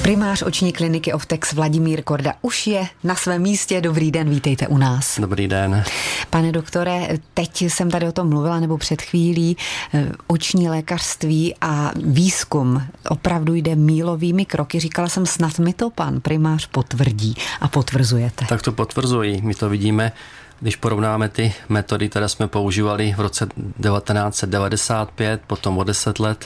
Primář oční kliniky Ovtex Vladimír Korda už je na svém místě. Dobrý den, vítejte u nás. Dobrý den. Pane doktore, teď jsem tady o tom mluvila, nebo před chvílí, oční lékařství a výzkum opravdu jde mílovými kroky. Říkala jsem, snad mi to pan primář potvrdí a potvrzujete. Tak to potvrzuji. My to vidíme, když porovnáme ty metody, které jsme používali v roce 1995, potom o 10 let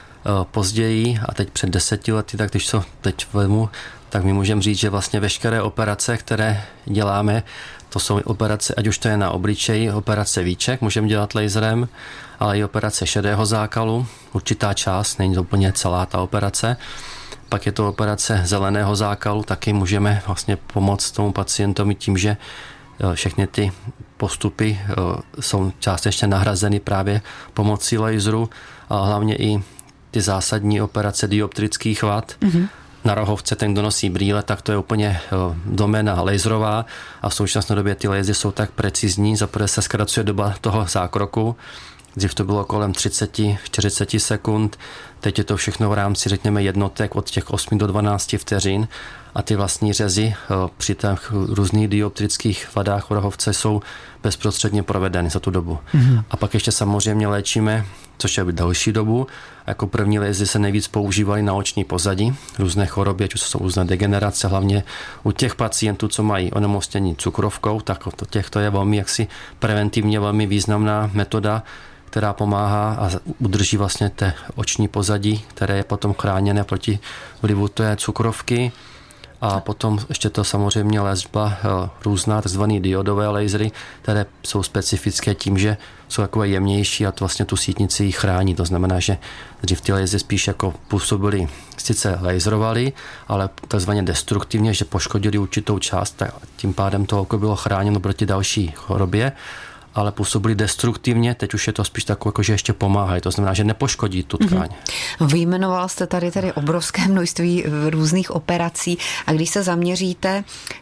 později a teď před 10 lety, tak když to teď vezmu, tak my můžeme říct, že vlastně veškeré operace, které děláme, to jsou operace, ať už to je na obličeji, operace víček, můžeme dělat laserem, ale i operace šedého zákalu, určitá část, není to úplně celá ta operace. Pak je to operace zeleného zákalu, taky můžeme vlastně pomoct tomu pacientovi tím, že všechny ty postupy jsou částečně nahrazeny právě pomocí laseru, a hlavně i ty zásadní operace dioptrických vad. Na rohovce, ten, kdo nosí brýle, tak to je úplně doména laserová a v současné době ty lasery jsou tak precizní, zaprvé se zkracuje doba toho zákroku, dřív to bylo kolem 30-40 sekund, teď je to všechno v rámci, řekněme, jednotek od těch 8 do 12 vteřin a ty vlastní řezy při těch různých dioptrických vadách v rohovce jsou bezprostředně provedeny za tu dobu. A pak ještě samozřejmě léčíme, což je další dobu. Jako první lasery se nejvíc používaly na oční pozadí, různé choroby, ať už jsou různé degenerace, hlavně u těch pacientů, co mají onemocnění cukrovkou, tak to je velmi jaksi preventivně velmi významná metoda, která pomáhá a udrží vlastně té oční pozadí, které je potom chráněné proti vlivu té cukrovky. A potom ještě to samozřejmě léčba různá takzvané diodové lasery, které jsou specifické tím, že jsou takové jemnější a to vlastně tu sítnici ji chrání. To znamená, že dřív ty lasery spíš jako působily, sice laserovali, ale takzvaně destruktivně, že poškodili určitou část, tím pádem to oko bylo chráněno proti další chorobě, ale působili destruktivně, teď už je to spíš takové, jako že ještě pomáhají, to znamená, že nepoškodí tu tkáň. Vyjmenoval jste tady obrovské množství různých operací a když se zaměříte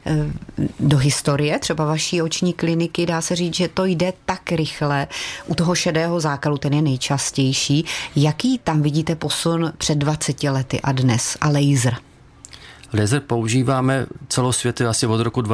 do historie třeba vaší oční kliniky, dá se říct, že to jde tak rychle. U toho šedého zákalu, ten je nejčastější. Jaký tam vidíte posun před 20 lety a dnes a laser? Laser používáme celosvětově asi od roku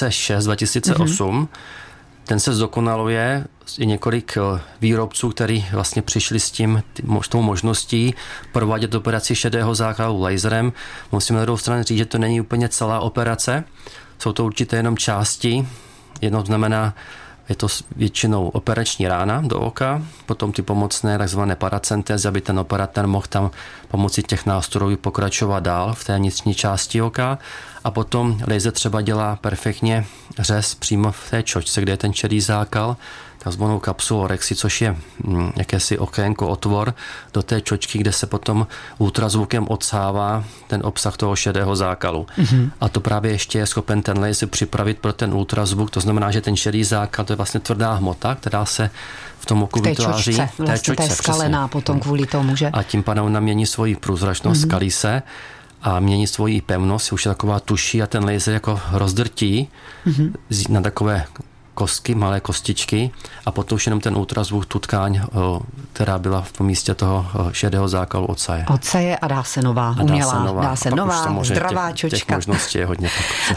2006-2008. Ten se zdokonaluje, je několik výrobců, kteří vlastně přišli s tou možností provádět operaci šedého zákalu laserem. Musíme na druhou stranu říct, že to není úplně celá operace, jsou to určité jenom části. Jedno znamená, je to většinou operační rána do oka, potom ty pomocné takzvané paracentézy, aby ten operátor mohl tam pomocí těch nástrojů pokračovat dál v té vnitřní části oka a potom laser třeba dělá perfektně řez přímo v té čočce, kde je ten šedý zákal, takzvanou kapsulorexi, což je jakési okénko, otvor do té čočky, kde se potom ultrazvukem odsává ten obsah toho šedého zákalu. A to právě ještě je schopen ten laser připravit pro ten ultrazvuk, to znamená, že ten šedý zákal, to je vlastně tvrdá hmota, která se v tom oku vytváří. V té čočce je skalená potom kvůli tomu, že? A tím pádem ona mění svoji průzračnost, skalí se a mění svoji pevnost, už je taková tuší a ten laser jako rozdrtí na takové kostky, malé kostičky a potom už jenom ten ultrazvuk, tu tkáň, která byla v místě toho šedého zákalu odsaje. Odsaje a dá se nová, umělá, dá se nová zdravá čočka. Těch možností je hodně.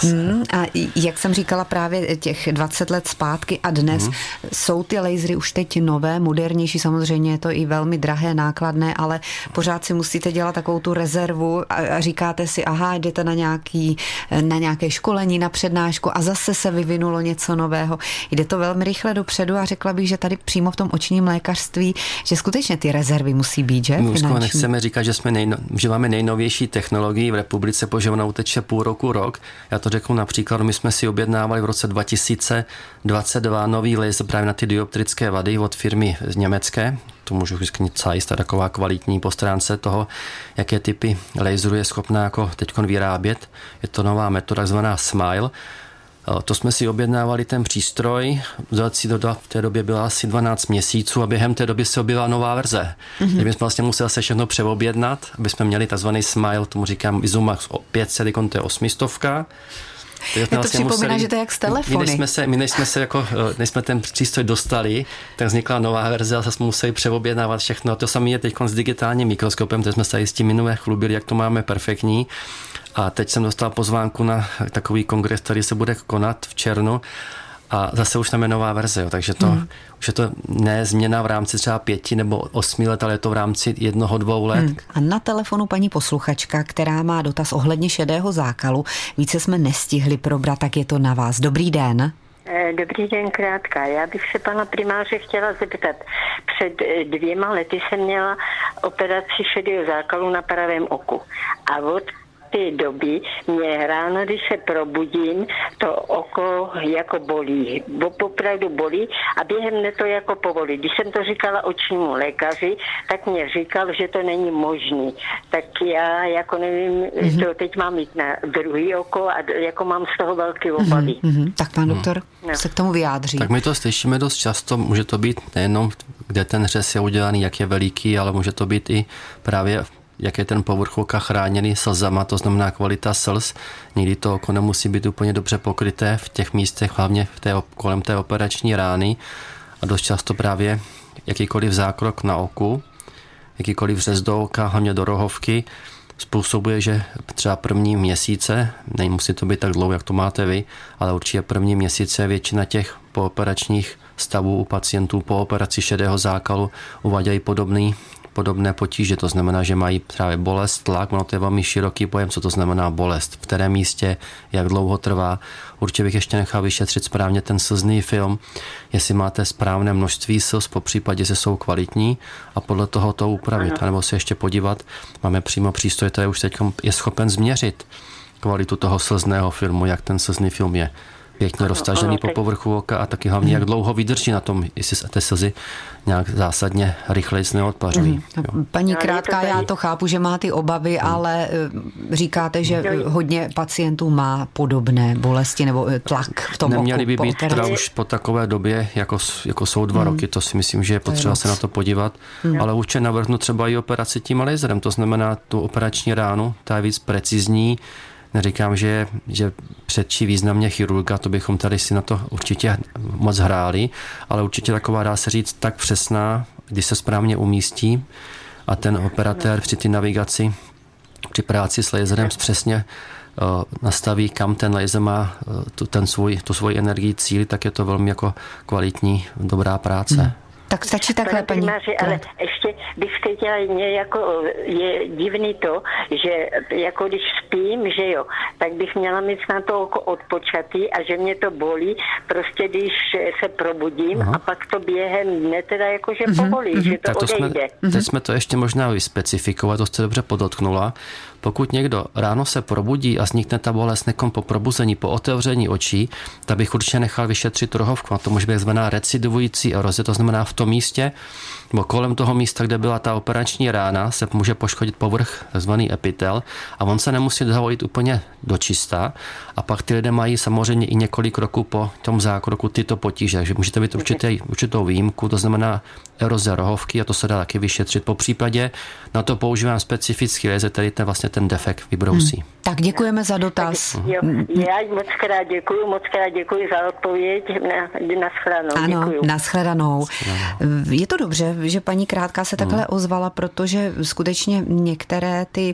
A jak jsem říkala právě těch 20 let zpátky a dnes, jsou ty lasery už teď nové, modernější, samozřejmě je to i velmi drahé, nákladné, ale pořád si musíte dělat takovou tu rezervu a říkáte si, aha, jdete na nějaké školení, na přednášku a zase se vyvinulo něco nového. Jde to velmi rychle dopředu a řekla bych, že tady přímo v tom očním lékařství, že skutečně ty rezervy musí být, že? My nechceme říkat, že máme nejnovější technologii v republice, protože ona uteče půl roku, rok. Já to řeknu například, my jsme si objednávali v roce 2022 nový laser právě na ty dioptrické vady od firmy německé. To můžu říct Zeiss, taková kvalitní po stránce toho, jaké typy laserů je schopná jako teďkon vyrábět. Je to nová metoda, takzvaná SMILE. To jsme si objednávali ten přístroj, dodací doba v té době byla asi 12 měsíců a během té doby se objevila nová verze. Takže jsme vlastně museli se všechno přeobjednat, aby jsme měli takzvaný Smile, tomu říkám Izumax 500, to je 800. To vlastně připomíná, že to je jak z telefony. Než jsme ten přístroj dostali, tak vznikla nová verze a jsme museli přeobjednávat všechno. To samé je teď s digitálním mikroskopem, takže jsme se s tím minule chlubili, jak to máme perfektní. A teď jsem dostal pozvánku na takový kongres, který se bude konat v červnu a zase už tam je nová verze, takže už je to ne změna v rámci třeba 5 nebo 8 let, ale je to v rámci 1-2 let. A na telefonu paní posluchačka, která má dotaz ohledně šedého zákalu. Více jsme nestihli probrat, tak je to na vás. Dobrý den. Dobrý den, Krátka. Já bych se pana primáře chtěla zeptat. Před 2 lety jsem měla operaci šedého zákalu na pravém oku. A od té doby mě ráno, když se probudím, to oko jako bolí. Opravdu bolí a během dne to jako povolí. Když jsem to říkala očnímu lékaři, tak mě říkal, že to není možný. Tak já jako nevím, to teď mám jít na druhý oko a jako mám z toho velké obavy. Tak pan doktor se k tomu vyjádří. Tak my to slyšíme dost často, může to být nejenom, kde ten řez je udělaný, jak je veliký, ale může to být i právě jak je ten povrch oka chráněný slzama, to znamená kvalita slz. Někdy to oko nemusí být úplně dobře pokryté v těch místech, hlavně kolem té operační rány. A dost často právě jakýkoliv zákrok na oku, jakýkoliv řez do oka, hlavně do rohovky, způsobuje, že třeba první měsíce, nemusí to být tak dlouho, jak to máte vy, ale určitě první měsíce většina těch pooperačních stavů u pacientů po operaci šedého zákalu uvádějí podobné potíže, to znamená, že mají právě bolest, tlak, ono to je velmi široký pojem, co to znamená bolest, v kterém místě, jak dlouho trvá. Určitě bych ještě nechal vyšetřit správně ten slzný film, jestli máte správné množství slz, popřípadě, že jsou kvalitní a podle toho to upravit, anebo se ještě podívat, máme přímo přístroj, který už teď je schopen změřit kvalitu toho slzného filmu, jak ten slzný film je pěkně roztažený po povrchu oka a taky hlavně, jak dlouho vydrží na tom, jestli se ty slzy nějak zásadně rychleji neodpařují. Paní Krátka, já to chápu, že má ty obavy, ale říkáte, že hodně pacientů má podobné bolesti nebo tlak v tom Neměli oku. by být teda už po takové době, jako jsou 2 roky, to si myslím, že je potřeba se na to podívat, ale určitě navrhnu třeba i operaci tím laserem, to znamená tu operační ránu, ta je víc precizní. Neříkám, že předčí významně chirurga, to bychom tady si na to určitě moc hráli, ale určitě taková, dá se říct, tak přesná, když se správně umístí a ten operatér při té navigaci, při práci s laserem přesně nastaví, kam ten laser má tu svoji energii cílit, tak je to velmi jako kvalitní, dobrá práce. Tak stačí takhle, paní. Ale ještě bych chtěla jako je divný to, že jako když spím, že jo, tak bych měla mít na to oko odpočatý a že mě to bolí, prostě když se probudím a pak to během dne teda jakože povolí, že to odejde. Teď jsme to ještě možná vyspecifikovat, to jste dobře podotknula. Pokud někdo ráno se probudí a vznikne ta bolest nekom po probuzení, po otevření očí, tak bych určitě nechal vyšetřit rohovku. A to může být takzvaná recidivující eroze, to znamená v tom místě, nebo kolem toho místa, kde byla ta operační rána, se může poškodit povrch, takzvaný epitel, a on se nemusí dovolit úplně do čista. A pak ty lidé mají samozřejmě i několik roků po tom zákroku tyto potíže. Takže můžete být určitou výjimku, to znamená eroze rohovky, a to se dá taky vyšetřit. Po případě na to používám specifický laser, který ten defekt vybrousí. Tak děkujeme za dotaz. Já moc krát děkuji za odpověď. Nashledanou. Ano, děkuju. nashledanou. Je to dobře, že paní Krátka se takhle ozvala, protože skutečně některé ty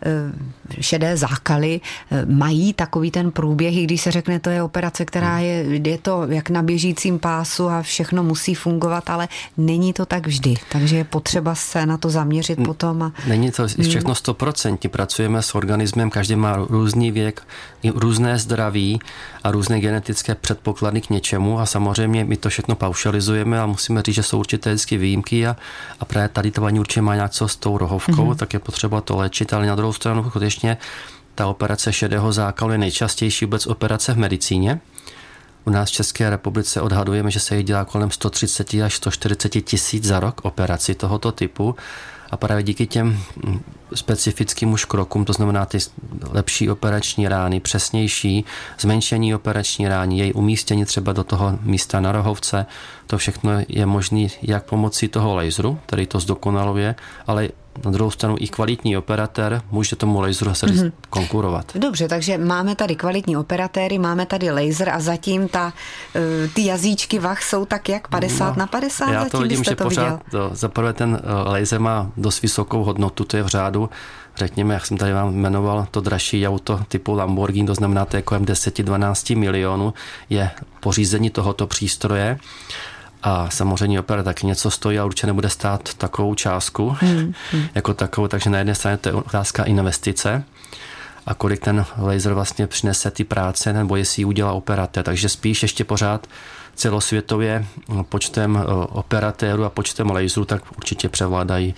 šedé zákaly mají takový ten průběh, i když se řekne, to je operace, která je to jak na běžícím pásu a všechno musí fungovat, ale není to tak vždy. Takže je potřeba se na to zaměřit potom. Není to všechno 100%. Pracujeme s organismem, každý má různý věk, různé zdraví a různé genetické předpoklady k něčemu a samozřejmě my to všechno paušalizujeme a musíme říct, že jsou určité vždycky výjimky a právě tady to paní určitě má něco s tou rohovkou, tak je potřeba to léčit, ale na druhou stranu skutečně ta operace šedého zákalu je nejčastější vůbec operace v medicíně. U nás v České republice odhadujeme, že se jich dělá kolem 130 až 140 tisíc za rok operací tohoto typu A právě díky těm specifickým už krokům, to znamená ty lepší operační rány, přesnější, zmenšení operační rány, její umístění třeba do toho místa na rohovce, to všechno je možné jak pomocí toho laseru, který to zdokonaluje, ale na druhou stranu i kvalitní operatér může tomu laseru konkurovat. Dobře, takže máme tady kvalitní operatéry, máme tady laser a zatím ty jazyčky vah jsou tak jak 50/50? Já to vidím, že pořád zaprvé ten laser má dost vysokou hodnotu, to je v řádu, řekněme, jak jsem tady vám jmenoval, to dražší auto typu Lamborghini, to znamená, to je kolem 10-12 milionů, je pořízení tohoto přístroje. A samozřejmě opera taky něco stojí a určitě nebude stát takovou částku jako takovou, takže na jedné straně to je otázka investice a kolik ten laser vlastně přinese ty práce, nebo jestli ji udělá operatér. Takže spíš ještě pořád celosvětově počtem operatérů a počtem laserů, tak určitě převládají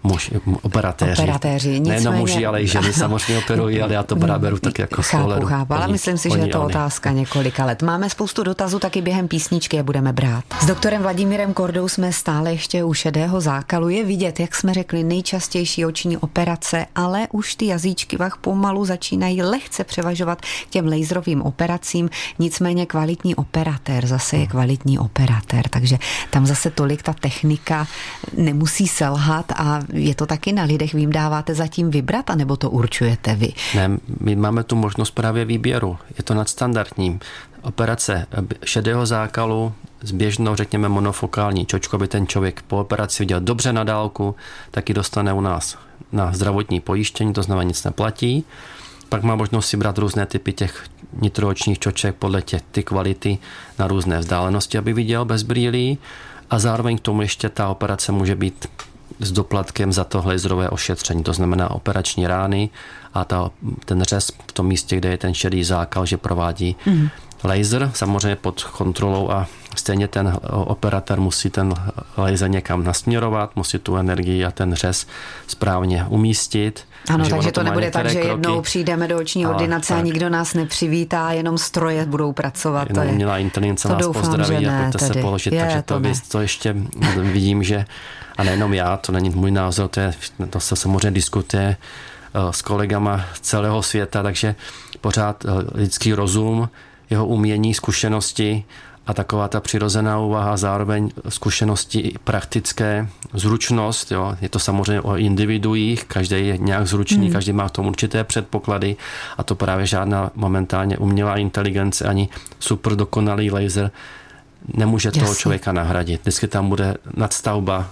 operatéři. Nejenom muži, ale i ženy samozřejmě operují, ale já to beru tak jako z pohledu. Chápu, ale myslím si, že je to otázka několika let. Máme spoustu dotazů, taky během písničky je budeme brát. S doktorem Vladimírem Kordou jsme stále ještě u šedého zákalu. Je vidět, jak jsme řekli, nejčastější oční operace, ale už ty jazyčky vah pomalu začínají lehce převažovat k těm laserovým operacím. Nicméně kvalitní operatér zase je kvalitní operatér, takže tam zase tolik ta technika nemusí selhat a je to taky na lidech. Vy jim dáváte zatím vybrat, anebo to určujete vy? Ne, my máme tu možnost právě výběru. Je to nadstandardní. Operace šedého zákalu s běžnou, řekněme, monofokální čočkou, aby ten člověk po operaci viděl dobře na dálku, taky dostane u nás na zdravotní pojištění, to znamená nic neplatí. Pak má možnost si brát různé typy těch nitroočních čoček podle ty kvality na různé vzdálenosti, aby viděl bez brýlí a zároveň k tomu ještě ta operace může být s doplatkem za to laserové ošetření, to znamená operační rány a ten řez v tom místě, kde je ten šedý zákal, že provádí laser, samozřejmě pod kontrolou a stejně ten operatér musí ten laser někam nasměrovat, musí tu energii a ten řez správně umístit. Ano, takže to nebude tak, že jednou přijdeme do oční ordinace a nikdo nás nepřivítá, jenom stroje budou pracovat. Jenom umělá inteligence nás pozdraví a pojďte se položit. Takže to ještě vidím, že a nejenom já, to není můj názor, to se samozřejmě diskutuje s kolegama z celého světa, takže pořád lidský rozum, jeho umění, zkušenosti a taková ta přirozená úvaha, zároveň zkušenosti praktické, zručnost, jo. Je to samozřejmě o individuích, každý je nějak zručný, každý má v tom určité předpoklady a to právě žádná momentálně umělá inteligence ani super dokonalý laser nemůže toho člověka nahradit. Vždycky tam bude nadstavba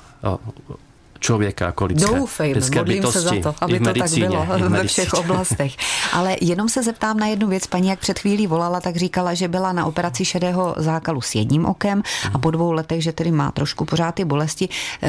člověka jako lidské bytosti, se za to, aby to tak bylo ve všech oblastech. Ale jenom se zeptám na jednu věc. Paní, jak před chvílí volala, tak říkala, že byla na operaci šedého zákalu s jedním okem a po 2 letech, že tedy má trošku pořád ty bolesti.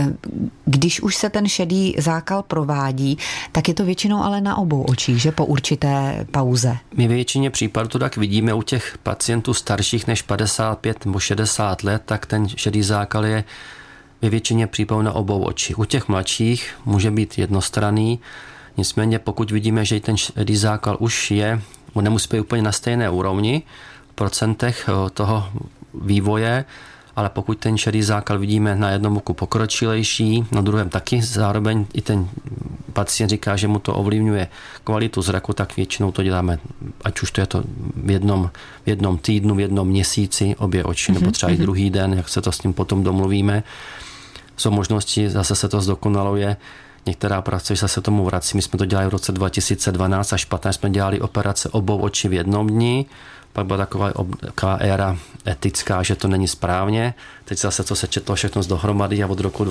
Když už se ten šedý zákal provádí, tak je to většinou ale na obou očích, že po určité pauze. My většině případů to tak vidíme u těch pacientů starších než 55 nebo 60 let, tak ten šedý zákal je ve většině případů na obou očích. U těch mladších může být jednostranný, nicméně pokud vidíme, že ten šedý zákal už je, nemusí být úplně na stejné úrovni v procentech toho vývoje, ale pokud ten šedý zákal vidíme na jednom oku pokročilejší, na druhém taky, zároveň i ten pacient říká, že mu to ovlivňuje kvalitu zraku, tak většinou to děláme, ať už to je to v jednom týdnu, v jednom měsíci, obě oči, nebo třeba i druhý den, jak se to s ním potom domluvíme. Jsou možnosti, zase se to zdokonaluje. Některá práce se tomu vrací. My jsme to dělali v roce 2012 až 15 jsme dělali operace obou očí v jednom dni. Pak byla taková éra etická, že to není správně. Teď zase to se četlo všechno dohromady a od roku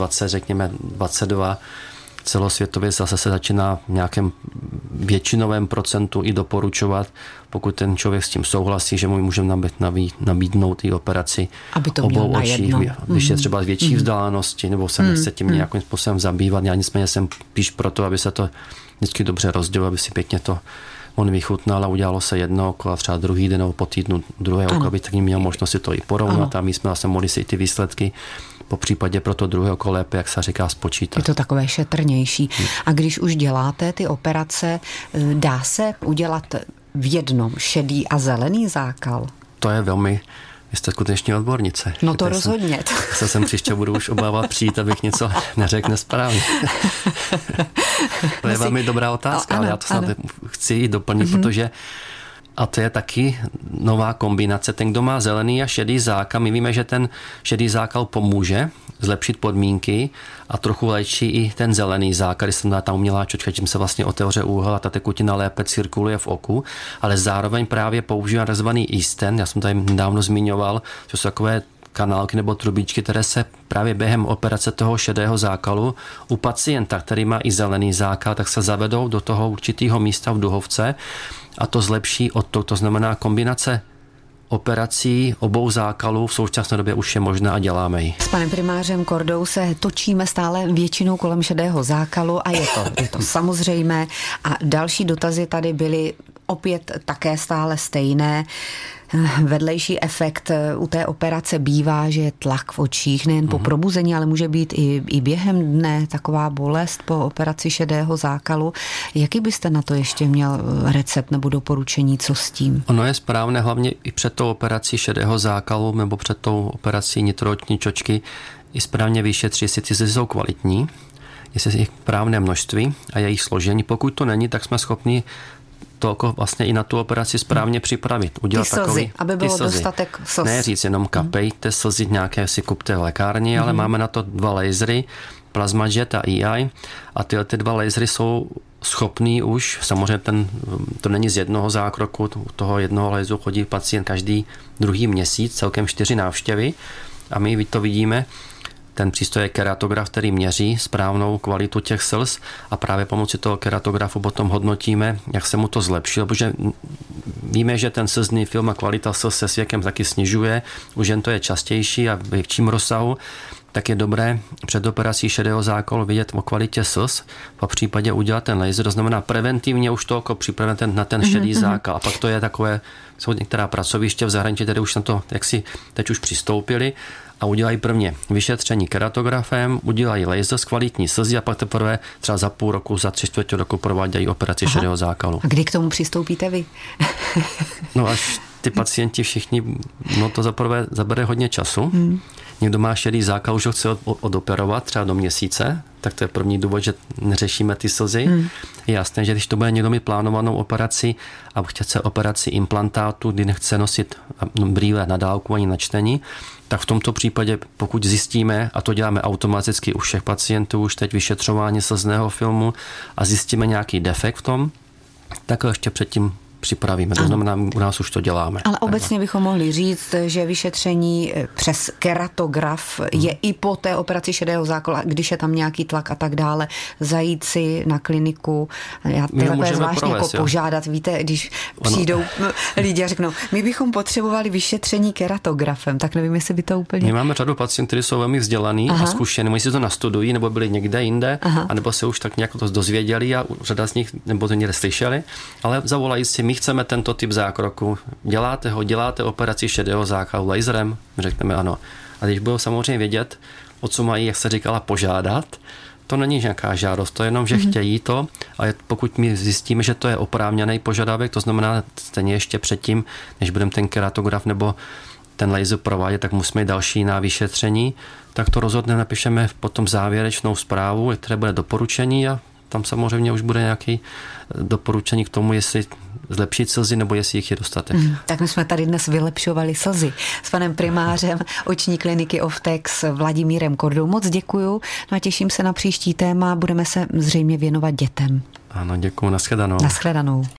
22 celosvětově zase se začíná v nějakém většinovém procentu i doporučovat, pokud ten člověk s tím souhlasí, že mu můžeme nabídnout i operaci obou očí, když je třeba z větší vzdálenosti, nebo se nechce tím nějakým způsobem zabývat. Já nicméně jsem píš proto, aby se to vždycky dobře rozdělilo, aby si pěkně to on vychutnal a udělalo se jedno oko a třeba druhý den nebo po týdnu druhé oko, aby taky měl možnost si to i porovnat a my jsme zase mohli si ty výsledky po případě pro to druhé oko lépe, jak se říká, spočítat. Je to takové šetrnější. A když už děláte ty operace, dá se udělat v jednom šedý a zelený zákal? To je velmi jste skutečně odbornice. No to rozhodně. Se sem příště budu už obávat přijít, abych něco neřekl nesprávně. To je velmi dobrá otázka, ale já to snad chci ji doplnit, protože a to je taky nová kombinace. Ten, kdo má zelený a šedý zákal, my víme, že ten šedý zákal pomůže zlepšit podmínky a trochu léčí i ten zelený zákal, když se dá ta umělá čočka, tím se vlastně otevře úhel a ta tekutina lépe cirkuluje v oku, ale zároveň právě používá takzvaný e-stent, já jsem tady nedávno zmiňoval, to jsou takové kanálky nebo trubičky, které se právě během operace toho šedého zákalu u pacienta, který má i zelený zákal, tak se zavedou do toho určitého místa v duhovce a to zlepší odtok. To znamená kombinace operací obou zákalů v současné době už je možná a děláme ji. S panem primářem Kordou se točíme stále většinou kolem šedého zákalu a je to samozřejmé. A další dotazy tady byly opět také stále stejné. Vedlejší efekt u té operace bývá, že je tlak v očích, nejen po probuzení, ale může být i během dne taková bolest po operaci šedého zákalu. Jaký byste na to ještě měl recept nebo doporučení, co s tím? Ono je správné hlavně i před tou operací šedého zákalu nebo před tou operací nitrooční čočky i správně vyšetřit, jestli ty slzy jsou kvalitní, jestli je jich správné množství a jejich složení. Pokud to není, tak jsme schopni to vlastně i na tu operaci správně připravit. Udělat ty slzy, takový, aby bylo dostatek slz. Ne říct jenom kapejte slzy, nějaké si kupte v lékárně, ale máme na to 2 lasery, PlasmaJet a EI a ty 2 lasery jsou schopný už, samozřejmě to není z jednoho zákroku, toho jednoho laseru chodí pacient každý druhý měsíc, celkem 4 návštěvy a my to vidíme. Ten přístroj je keratograf, který měří správnou kvalitu těch slz a právě pomocí toho keratografu potom hodnotíme, jak se mu to zlepšilo, protože víme, že ten slzný film a kvalita slz se s věkem taky snižuje, už jen to je častější a v větším rozsahu, tak je dobré před operací šedého zákalu vidět o kvalitě slz, po případě udělat ten laser, to znamená preventivně už to oko připravit na ten šedý zákal. A pak to je takové, jsou některá pracoviště v zahraničí, které už na to, jak si teď už přistoupili a udělají prvně vyšetření keratografem, udělají laser z kvalitní slzy a pak teprve třeba za půl roku, za 3/4 roku provádějí operaci šedého zákalu. A kdy k tomu přistoupíte vy? No až ty pacienti všichni, no to zaprvé zabere hodně času. Někdo má šedý zákal, už ho chce odoperovat třeba do měsíce, tak to je první důvod, že neřešíme ty slzy. Je jasné, že když to bude někdo mít plánovanou operaci a chce operaci implantátu, kdy nechce nosit brýle na dálku ani na čtení, tak v tomto případě, pokud zjistíme, a to děláme automaticky u všech pacientů, už teď vyšetřování slzného filmu a zjistíme nějaký defekt v tom, tak ještě předtím připravíme. To znamená, u nás už to děláme. Ale obecně bychom mohli říct, že vyšetření přes keratograf je i po té operaci šedého zákalu, když je tam nějaký tlak a tak dále, zajít si na kliniku. Já takové zvláštně jako požádat, víte, když přijdou lidi a řeknou, my bychom potřebovali vyšetření keratografem, tak nevím, jestli by to úplně... My máme řadu pacientů, kteří jsou velmi vzdělaní a zkušení, oni si to nastudují, nebo byli někde jinde, anebo se už tak nějak to dozvěděli a řada z nich, nebo to někde slyšeli, ale zavolají si, my chceme tento typ zákroku, děláte operaci šedého zákalu laserem? Řekneme ano. A když budou samozřejmě vědět, o co mají, jak se říkala, požádat, to není nějaká žádost, to je jenom, že chtějí to, ale pokud my zjistíme, že to je oprávněný požadavek, to znamená stejně ještě předtím, než budeme ten keratograf nebo ten laser provádět, tak musíme další na vyšetření, tak to rozhodně napíšeme potom závěrečnou zprávu, které bude doporučení a tam samozřejmě už bude nějaké doporučení k tomu, jestli zlepšit slzy, nebo jestli jich je dostatek. Tak my jsme tady dnes vylepšovali slzy s panem primářem oční kliniky Oftex Vladimírem Kordou. Moc děkuju, no a těším se na příští téma. Budeme se zřejmě věnovat dětem. Ano, děkuju, nashledanou. Nashledanou.